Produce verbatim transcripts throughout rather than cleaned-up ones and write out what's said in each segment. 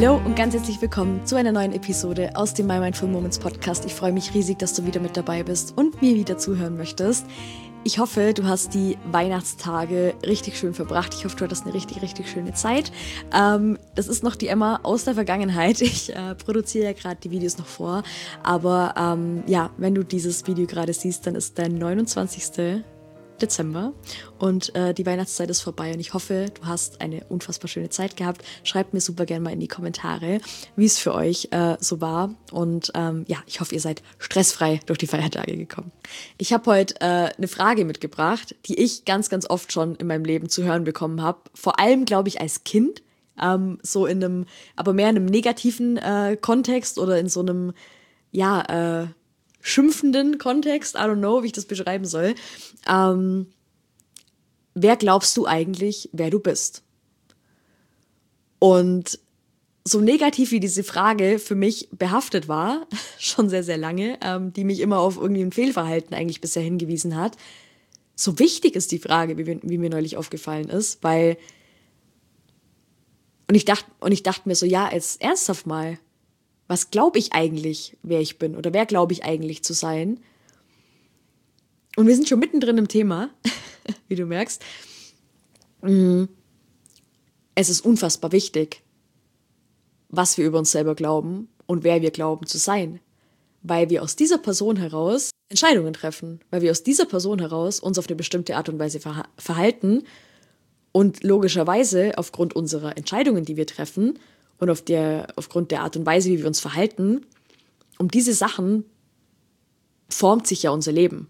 Hallo und ganz herzlich willkommen zu einer neuen Episode aus dem My Mindful Moments Podcast. Ich freue mich riesig, dass du wieder mit dabei bist und mir wieder zuhören möchtest. Ich hoffe, du hast die Weihnachtstage richtig schön verbracht. Ich hoffe, du hattest eine richtig, richtig schöne Zeit. Ähm, das ist noch die Emma aus der Vergangenheit. Ich äh, produziere ja gerade die Videos noch vor. Aber ähm, ja, wenn du dieses Video gerade siehst, dann ist der neunundzwanzigster Dezember und äh, die Weihnachtszeit ist vorbei und ich hoffe, du hast eine unfassbar schöne Zeit gehabt. Schreibt mir super gerne mal in die Kommentare, wie es für euch äh, so war und ähm, ja, ich hoffe, ihr seid stressfrei durch die Feiertage gekommen. Ich habe heute äh, eine Frage mitgebracht, die ich ganz, ganz oft schon in meinem Leben zu hören bekommen habe. Vor allem, glaube ich, als Kind, ähm, so in einem, aber mehr in einem negativen äh, Kontext oder in so einem, ja, äh, schimpfenden Kontext, I don't know, wie ich das beschreiben soll. Ähm, wer glaubst du eigentlich, wer du bist? Und so negativ wie diese Frage für mich behaftet war, schon sehr, sehr lange, ähm, die mich immer auf irgendwie ein Fehlverhalten eigentlich bisher hingewiesen hat, so wichtig ist die Frage, wie, wie mir neulich aufgefallen ist, weil und ich dachte, und ich dachte mir so, ja, jetzt ernsthaft mal, was glaube ich eigentlich, wer ich bin oder wer glaube ich eigentlich zu sein? Und wir sind schon mittendrin im Thema, wie du merkst. Es ist unfassbar wichtig, was wir über uns selber glauben und wer wir glauben zu sein. Weil wir aus dieser Person heraus Entscheidungen treffen. Weil wir aus dieser Person heraus uns auf eine bestimmte Art und Weise verha- verhalten und logischerweise aufgrund unserer Entscheidungen, die wir treffen und auf der, aufgrund der Art und Weise, wie wir uns verhalten, um diese Sachen formt sich ja unser Leben.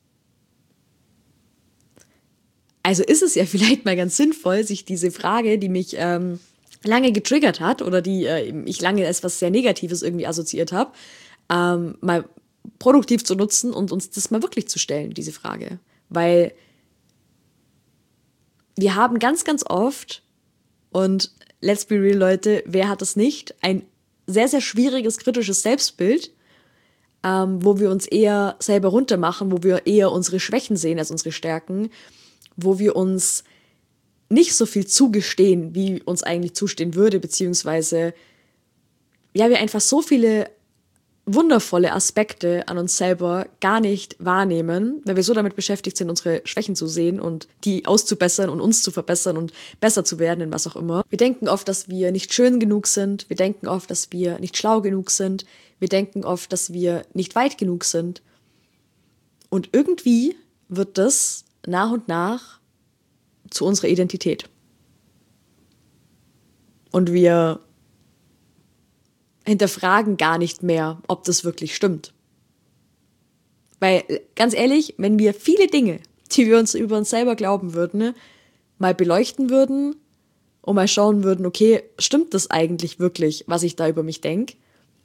Also ist es ja vielleicht mal ganz sinnvoll, sich diese Frage, die mich ähm, lange getriggert hat oder die äh, ich lange als was sehr Negatives irgendwie assoziiert habe, ähm, mal produktiv zu nutzen und uns das mal wirklich zu stellen, diese Frage. Weil wir haben ganz, ganz oft, und let's be real, Leute, wer hat es nicht, ein sehr, sehr schwieriges, kritisches Selbstbild, ähm, wo wir uns eher selber runtermachen, wo wir eher unsere Schwächen sehen als unsere Stärken, wo wir uns nicht so viel zugestehen, wie uns eigentlich zustehen würde, beziehungsweise ja, wir einfach so viele wundervolle Aspekte an uns selber gar nicht wahrnehmen, weil wir so damit beschäftigt sind, unsere Schwächen zu sehen und die auszubessern und uns zu verbessern und besser zu werden in was auch immer. Wir denken oft, dass wir nicht schön genug sind. Wir denken oft, dass wir nicht schlau genug sind. Wir denken oft, dass wir nicht weit genug sind. Und irgendwie wird das nach und nach zu unserer Identität. Und wir hinterfragen gar nicht mehr, ob das wirklich stimmt. Weil, ganz ehrlich, wenn wir viele Dinge, die wir uns über uns selber glauben würden, ne, mal beleuchten würden und mal schauen würden, okay, stimmt das eigentlich wirklich, was ich da über mich denke,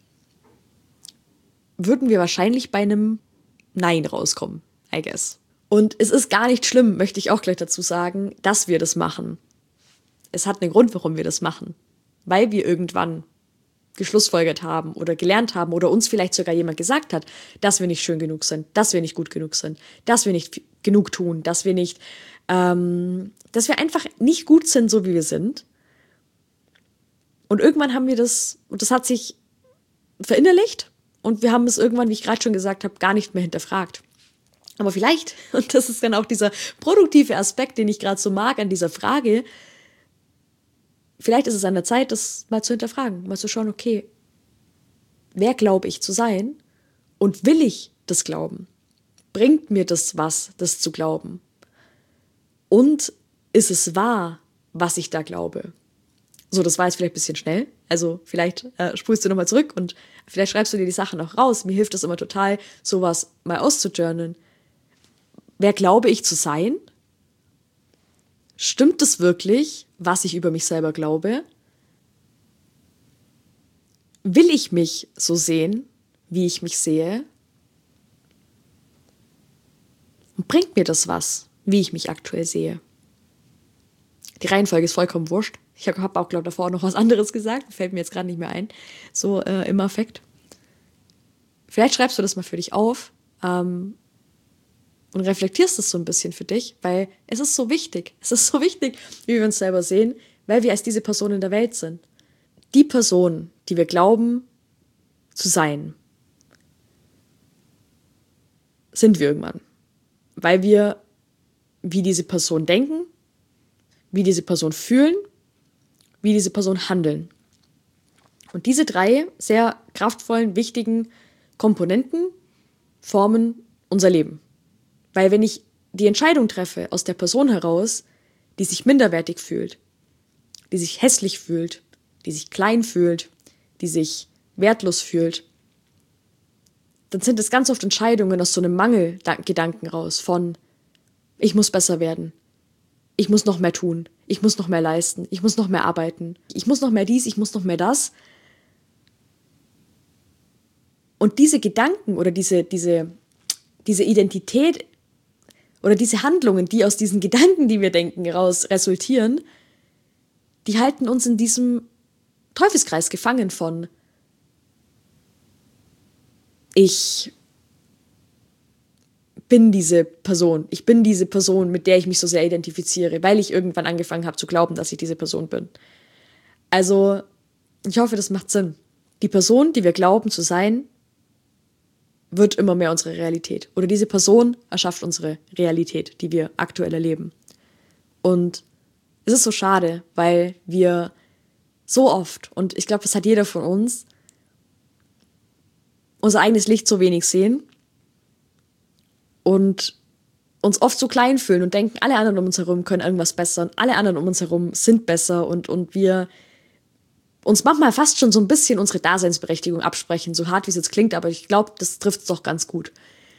würden wir wahrscheinlich bei einem Nein rauskommen, I guess. Und es ist gar nicht schlimm, möchte ich auch gleich dazu sagen, dass wir das machen. Es hat einen Grund, warum wir das machen. Weil wir irgendwann geschlussfolgert haben oder gelernt haben oder uns vielleicht sogar jemand gesagt hat, dass wir nicht schön genug sind, dass wir nicht gut genug sind, dass wir nicht genug tun, dass wir nicht, ähm, dass wir einfach nicht gut sind, so wie wir sind. Und irgendwann haben wir das, und das hat sich verinnerlicht und wir haben es irgendwann, wie ich gerade schon gesagt habe, gar nicht mehr hinterfragt. Aber vielleicht, und das ist dann auch dieser produktive Aspekt, den ich gerade so mag an dieser Frage, vielleicht ist es an der Zeit, das mal zu hinterfragen, mal zu schauen, okay, wer glaube ich zu sein und will ich das glauben? Bringt mir das was, das zu glauben? Und ist es wahr, was ich da glaube? So, das war jetzt vielleicht ein bisschen schnell. Also vielleicht äh, spulst du nochmal zurück und vielleicht schreibst du dir die Sachen auch raus. Mir hilft es immer total, sowas mal auszujournalen. Wer glaube ich zu sein? Stimmt es wirklich, was ich über mich selber glaube? Will ich mich so sehen, wie ich mich sehe? Und bringt mir das was, wie ich mich aktuell sehe? Die Reihenfolge ist vollkommen wurscht. Ich habe auch, glaube ich, davor noch was anderes gesagt. Fällt mir jetzt gerade nicht mehr ein. So äh, im Affekt. Vielleicht schreibst du das mal für dich auf ähm, und reflektierst es so ein bisschen für dich, weil es ist so wichtig. Es ist so wichtig, wie wir uns selber sehen, weil wir als diese Person in der Welt sind. die Person, die wir glauben zu sein, sind wir irgendwann. Weil wir wie diese Person denken, wie diese Person fühlen, wie diese Person handeln. Und diese drei sehr kraftvollen, wichtigen Komponenten formen unser Leben. Weil wenn ich die Entscheidung treffe aus der Person heraus, die sich minderwertig fühlt, die sich hässlich fühlt, die sich klein fühlt, die sich wertlos fühlt, dann sind es ganz oft Entscheidungen aus so einem Mangelgedanken raus von ich muss besser werden, ich muss noch mehr tun, ich muss noch mehr leisten, ich muss noch mehr arbeiten, ich muss noch mehr dies, ich muss noch mehr das. Und diese Gedanken oder diese, diese, diese Identität oder diese Handlungen, die aus diesen Gedanken, die wir denken, raus resultieren, die halten uns in diesem Teufelskreis gefangen von ich bin diese Person, ich bin diese Person, mit der ich mich so sehr identifiziere, weil ich irgendwann angefangen habe zu glauben, dass ich diese Person bin. Also, ich hoffe, das macht Sinn. Die Person, die wir glauben zu sein, wird immer mehr unsere Realität. Oder diese Person erschafft unsere Realität, die wir aktuell erleben. Und es ist so schade, weil wir so oft, und ich glaube, das hat jeder von uns, unser eigenes Licht so wenig sehen und uns oft so klein fühlen und denken, alle anderen um uns herum können irgendwas besser und alle anderen um uns herum sind besser und, und wir uns manchmal fast schon so ein bisschen unsere Daseinsberechtigung absprechen, so hart wie es jetzt klingt, aber ich glaube, das trifft es doch ganz gut.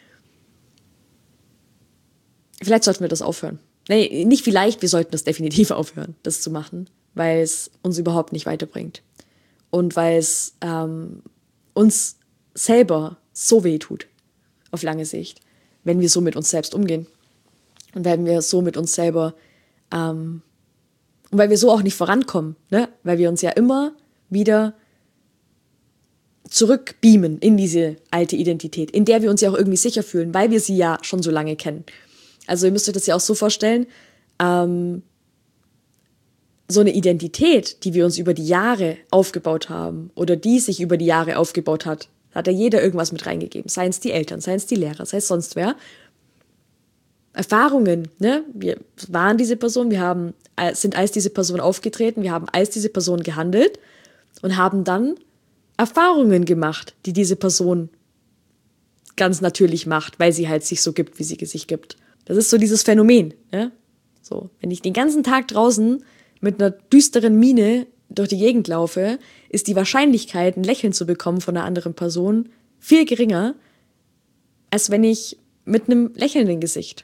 Vielleicht sollten wir das aufhören. Nee, nicht vielleicht, wir sollten das definitiv aufhören, das zu machen, weil es uns überhaupt nicht weiterbringt. Und weil es ähm, uns selber so weh tut, auf lange Sicht, wenn wir so mit uns selbst umgehen. Und wenn wir so mit uns selber, ähm, und weil wir so auch nicht vorankommen, ne? Weil wir uns ja immer wieder zurückbeamen in diese alte Identität, in der wir uns ja auch irgendwie sicher fühlen, weil wir sie ja schon so lange kennen. Also ihr müsst euch das ja auch so vorstellen, ähm, so eine Identität, die wir uns über die Jahre aufgebaut haben oder die sich über die Jahre aufgebaut hat, hat ja jeder irgendwas mit reingegeben, seien es die Eltern, seien es die Lehrer, sei es sonst wer. Erfahrungen, ne? Wir waren diese Person, wir haben, sind als diese Person aufgetreten, wir haben als diese Person gehandelt und haben dann Erfahrungen gemacht, die diese Person ganz natürlich macht, weil sie halt sich so gibt, wie sie sich gibt. Das ist so dieses Phänomen, ne? So, wenn ich den ganzen Tag draußen mit einer düsteren Miene durch die Gegend laufe, ist die Wahrscheinlichkeit, ein Lächeln zu bekommen von einer anderen Person viel geringer, als wenn ich mit einem lächelnden Gesicht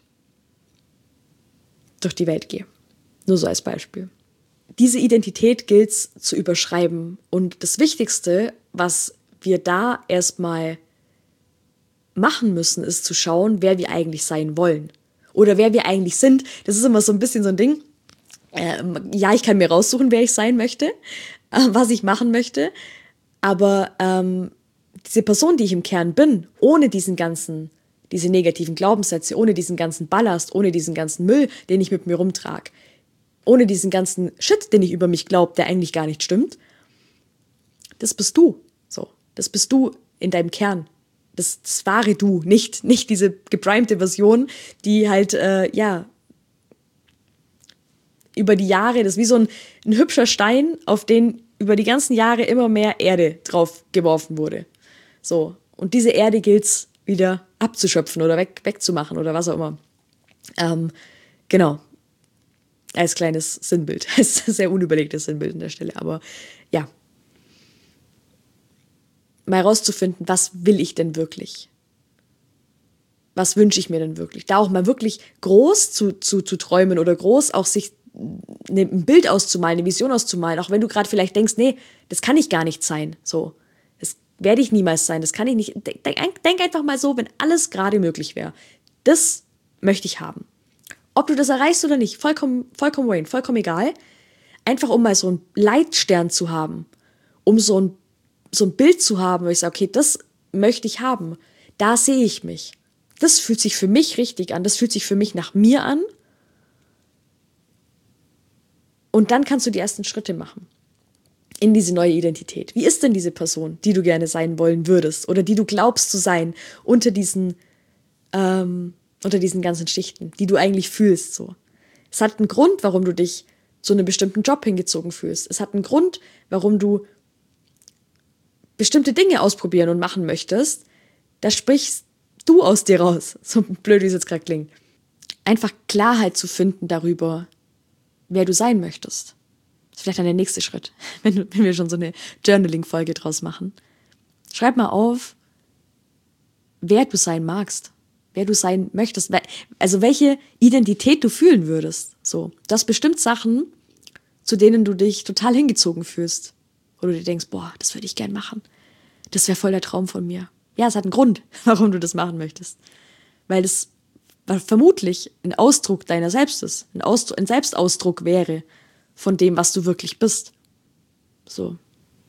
durch die Welt gehe. Nur so als Beispiel. Diese Identität gilt es zu überschreiben. Und das Wichtigste, was wir da erstmal machen müssen, ist zu schauen, wer wir eigentlich sein wollen. Oder wer wir eigentlich sind. Das ist immer so ein bisschen so ein Ding. Ähm, ja, ich kann mir raussuchen, wer ich sein möchte, äh, was ich machen möchte. Aber ähm, diese Person, die ich im Kern bin, ohne diesen ganzen, diese negativen Glaubenssätze, ohne diesen ganzen Ballast, ohne diesen ganzen Müll, den ich mit mir rumtrage, ohne diesen ganzen Shit, den ich über mich glaube, der eigentlich gar nicht stimmt, das bist du. So, das bist du in deinem Kern. Das, das wahre Du, nicht, nicht diese geprimte Version, die halt, äh, ja, über die Jahre, das ist wie so ein, ein hübscher Stein, auf den über die ganzen Jahre immer mehr Erde drauf geworfen wurde. So, und diese Erde gilt's wieder abzuschöpfen oder weg, wegzumachen oder was auch immer. Ähm, genau. Als kleines Sinnbild. Als sehr unüberlegtes Sinnbild an der Stelle. Aber ja. Mal rauszufinden, was will ich denn wirklich? Was wünsche ich mir denn wirklich? Da auch mal wirklich groß zu, zu, zu träumen oder groß auch sich ein Bild auszumalen, eine Vision auszumalen, auch wenn du gerade vielleicht denkst, nee, das kann ich gar nicht sein. So, das werde ich niemals sein, das kann ich nicht. Denk, denk einfach mal so, wenn alles gerade möglich wäre. Das möchte ich haben. Ob du das erreichst oder nicht, vollkommen, vollkommen Wayne, vollkommen egal. Einfach um mal so einen Leitstern zu haben, um so ein, so ein Bild zu haben, wo ich sage, okay, das möchte ich haben. Da sehe ich mich. Das fühlt sich für mich richtig an, das fühlt sich für mich nach mir an. Und dann kannst du die ersten Schritte machen. in diese neue Identität. Wie ist denn diese Person, die du gerne sein wollen würdest oder die du glaubst zu sein unter diesen, ähm, unter diesen ganzen Schichten, die du eigentlich fühlst? So. Es hat einen Grund, warum du dich zu einem bestimmten Job hingezogen fühlst. Es hat einen Grund, warum du bestimmte Dinge ausprobieren und machen möchtest. Da sprichst du aus dir raus, so blöd wie es jetzt gerade klingt. Einfach Klarheit zu finden darüber, wer du sein möchtest. Das ist vielleicht dann der nächste Schritt, wenn, wenn wir schon so eine Journaling-Folge draus machen. Schreib mal auf, wer du sein magst, wer du sein möchtest, also welche Identität du fühlen würdest. So, das bestimmt Sachen, zu denen du dich total hingezogen fühlst. Oder du dir denkst, boah, das würde ich gern machen. Das wäre voll der Traum von mir. Ja, es hat einen Grund, warum du das machen möchtest. Weil es vermutlich ein Ausdruck deiner selbst ist. Ein, Ausdruck, ein Selbstausdruck wäre von dem, was du wirklich bist. So.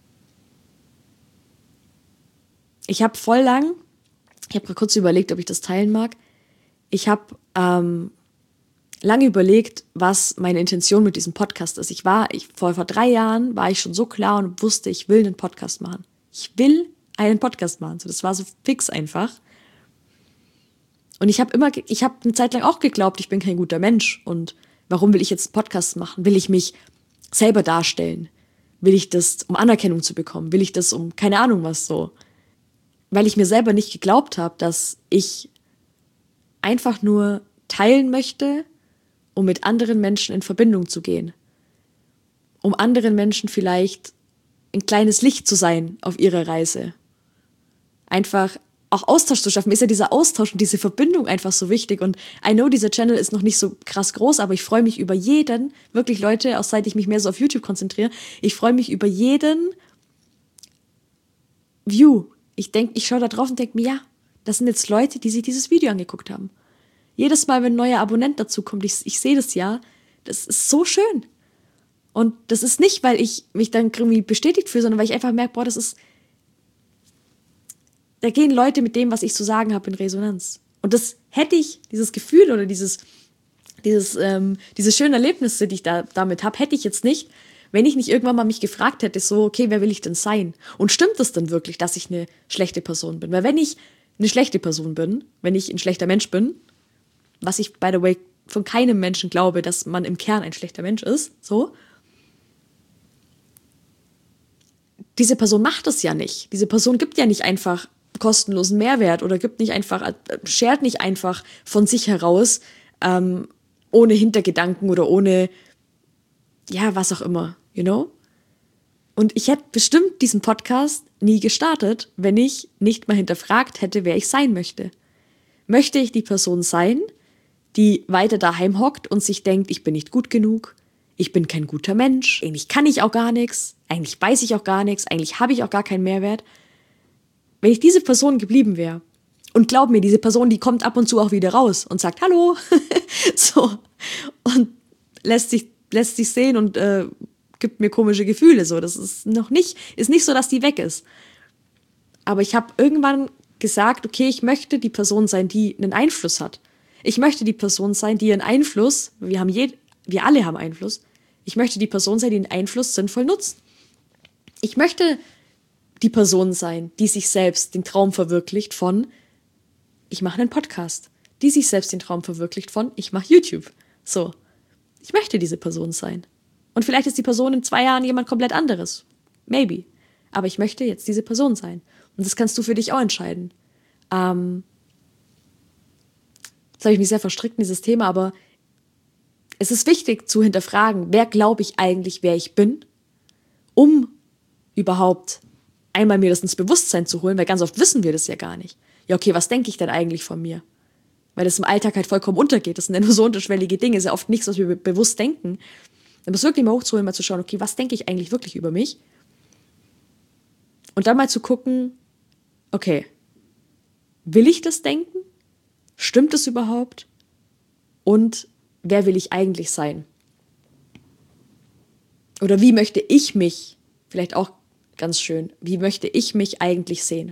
Ich habe voll lang, ich habe kurz überlegt, ob ich das teilen mag. Ich habe ähm, lange überlegt, was meine Intention mit diesem Podcast ist. Ich war, ich, vor, vor drei Jahren war ich schon so klar und wusste, ich will einen Podcast machen. Ich will einen Podcast machen. So, das war so fix einfach. Und ich habe immer, ich habe eine Zeit lang auch geglaubt, ich bin kein guter Mensch. Und warum will ich jetzt einen Podcast machen? Will ich mich selber darstellen? Will ich das, um Anerkennung zu bekommen? Will ich das, um keine Ahnung was so? Weil ich mir selber nicht geglaubt habe, dass ich einfach nur teilen möchte, um mit anderen Menschen in Verbindung zu gehen. Um anderen Menschen vielleicht ein kleines Licht zu sein auf ihrer Reise. Einfach auch Austausch zu schaffen. Mir ist ja dieser Austausch und diese Verbindung einfach so wichtig. Und I know, dieser Channel ist noch nicht so krass groß, aber ich freue mich über jeden, wirklich Leute, auch seit ich mich mehr so auf YouTube konzentriere, ich freue mich über jeden View. Ich denke, ich schaue da drauf und denke mir, ja, das sind jetzt Leute, die sich dieses Video angeguckt haben. Jedes Mal, wenn ein neuer Abonnent dazu kommt, ich, ich sehe das ja, das ist so schön. Und das ist nicht, weil ich mich dann irgendwie bestätigt fühle, sondern weil ich einfach merke, boah, das ist, da gehen Leute mit dem, was ich zu sagen habe, in Resonanz. Und das hätte ich, dieses Gefühl oder dieses, dieses, ähm, diese schönen Erlebnisse, die ich da damit habe, hätte ich jetzt nicht, wenn ich nicht irgendwann mal mich gefragt hätte, so, okay, wer will ich denn sein? Und stimmt das denn wirklich, dass ich eine schlechte Person bin? Weil wenn ich eine schlechte Person bin, wenn ich ein schlechter Mensch bin, was ich, by the way, von keinem Menschen glaube, dass man im Kern ein schlechter Mensch ist, so, diese Person macht das ja nicht. Diese Person gibt ja nicht einfach kostenlosen Mehrwert oder gibt nicht einfach, shared nicht einfach von sich heraus, ähm, ohne Hintergedanken oder ohne, ja, was auch immer, you know? Und ich hätte bestimmt diesen Podcast nie gestartet, wenn ich nicht mal hinterfragt hätte, wer ich sein möchte. Möchte ich die Person sein, die weiter daheim hockt und sich denkt, ich bin nicht gut genug, ich bin kein guter Mensch, eigentlich kann ich auch gar nichts, eigentlich weiß ich auch gar nichts, eigentlich habe ich auch gar keinen Mehrwert. Wenn ich diese Person geblieben wäre, und glaub mir, diese Person, die kommt ab und zu auch wieder raus und sagt Hallo, so, und lässt sich, lässt sich sehen und äh, gibt mir komische Gefühle, so, das ist noch nicht, ist nicht so, dass die weg ist. Aber ich habe irgendwann gesagt, okay, ich möchte die Person sein, die einen Einfluss hat. Ich möchte die Person sein, die einen Einfluss, wir haben je, wir alle haben Einfluss, ich möchte die Person sein, die den Einfluss sinnvoll nutzt. Ich möchte die Person sein, die sich selbst den Traum verwirklicht von, ich mache einen Podcast. Die sich selbst den Traum verwirklicht von, ich mache YouTube. So, ich möchte diese Person sein. Und vielleicht ist die Person in zwei Jahren jemand komplett anderes. Maybe. Aber ich möchte jetzt diese Person sein. Und das kannst du für dich auch entscheiden. Ähm, jetzt habe ich mich sehr verstrickt in dieses Thema, aber es ist wichtig zu hinterfragen, wer glaube ich eigentlich, wer ich bin, um überhaupt einmal mir das ins Bewusstsein zu holen, weil ganz oft wissen wir das ja gar nicht. Ja, okay, was denke ich denn eigentlich von mir? Weil das im Alltag halt vollkommen untergeht. Das sind ja nur so unterschwellige Dinge, ist ja oft nichts, was wir be- bewusst denken. Dann muss wirklich mal hochzuholen, mal zu schauen, okay, was denke ich eigentlich wirklich über mich? Und dann mal zu gucken, okay, will ich das denken? Stimmt es überhaupt? Und wer will ich eigentlich sein? Oder wie möchte ich mich, vielleicht auch ganz schön, wie möchte ich mich eigentlich sehen?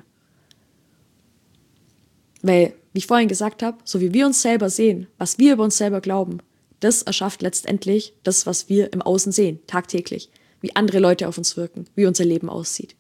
Weil, wie ich vorhin gesagt habe, so wie wir uns selber sehen, was wir über uns selber glauben, das erschafft letztendlich das, was wir im Außen sehen, tagtäglich. wie andere Leute auf uns wirken, wie unser Leben aussieht.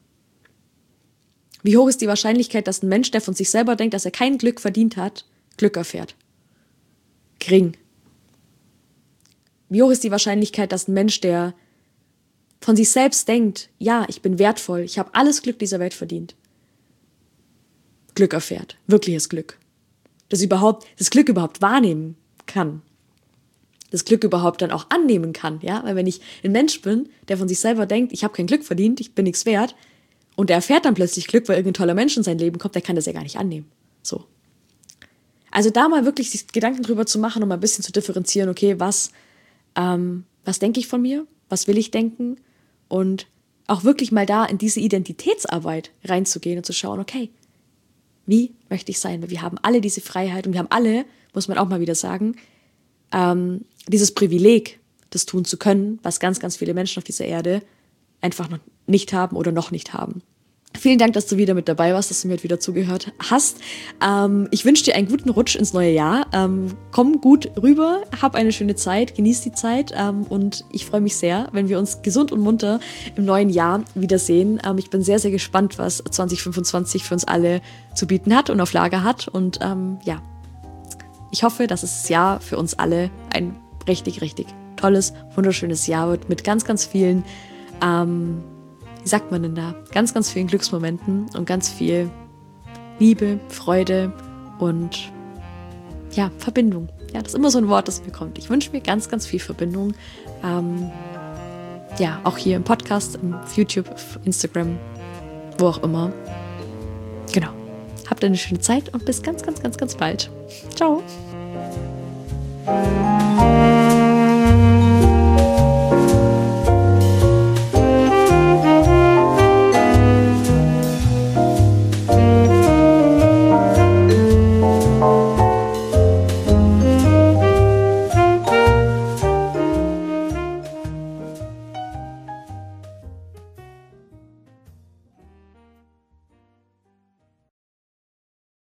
Wie hoch ist die Wahrscheinlichkeit, dass ein Mensch, der von sich selber denkt, dass er kein Glück verdient hat, Glück erfährt? Gering. Wie hoch ist die Wahrscheinlichkeit, dass ein Mensch, der von sich selbst denkt, ja, ich bin wertvoll, ich habe alles Glück dieser Welt verdient, Glück erfährt, wirkliches Glück. Das überhaupt, das Glück überhaupt wahrnehmen kann. Das Glück überhaupt dann auch annehmen kann, ja, weil wenn ich ein Mensch bin, der von sich selber denkt, ich habe kein Glück verdient, ich bin nichts wert, und der erfährt dann plötzlich Glück, weil irgendein toller Mensch in sein Leben kommt, der kann das ja gar nicht annehmen. So. Also da mal wirklich sich Gedanken drüber zu machen und mal ein bisschen zu differenzieren, okay, was, ähm, was denke ich von mir, was will ich denken, und auch wirklich mal da in diese Identitätsarbeit reinzugehen und zu schauen, okay, wie möchte ich sein? Weil wir haben alle diese Freiheit und wir haben alle, muss man auch mal wieder sagen, ähm, dieses Privileg, das tun zu können, was ganz, ganz viele Menschen auf dieser Erde einfach noch nicht haben oder noch nicht haben. Vielen Dank, dass du wieder mit dabei warst, dass du mir wieder zugehört hast. Ähm, ich wünsche dir einen guten Rutsch ins neue Jahr. Ähm, komm gut rüber, hab eine schöne Zeit, genieß die Zeit ähm, und ich freue mich sehr, wenn wir uns gesund und munter im neuen Jahr wiedersehen. Ähm, ich bin sehr, sehr gespannt, was zwanzig fünfundzwanzig für uns alle zu bieten hat und auf Lager hat. Und ähm, ja, ich hoffe, dass das Jahr für uns alle ein richtig, richtig tolles, wunderschönes Jahr wird mit ganz, ganz vielen ähm, wie sagt man denn da, ganz, ganz vielen Glücksmomenten und ganz viel Liebe, Freude und ja, Verbindung. Ja, das ist immer so ein Wort, das mir kommt. Ich wünsche mir ganz, ganz viel Verbindung. Ähm, ja, auch hier im Podcast, auf YouTube, auf Instagram, wo auch immer. Genau. Habt eine schöne Zeit und bis ganz, ganz, ganz, ganz bald. Ciao.